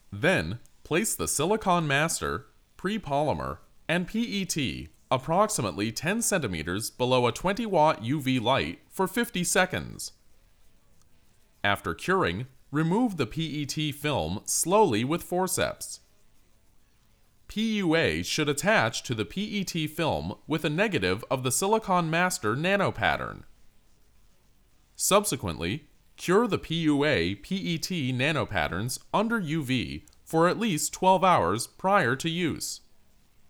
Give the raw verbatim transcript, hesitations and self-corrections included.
Then, place the silicon master, pre-polymer, and P E T approximately ten centimeters below a twenty watt U V light for fifty seconds. After curing, remove the P E T film slowly with forceps. P U A should attach to the P E T film with a negative of the silicon master nanopattern. Subsequently, cure the P U A P E T nanopatterns under U V for at least twelve hours prior to use.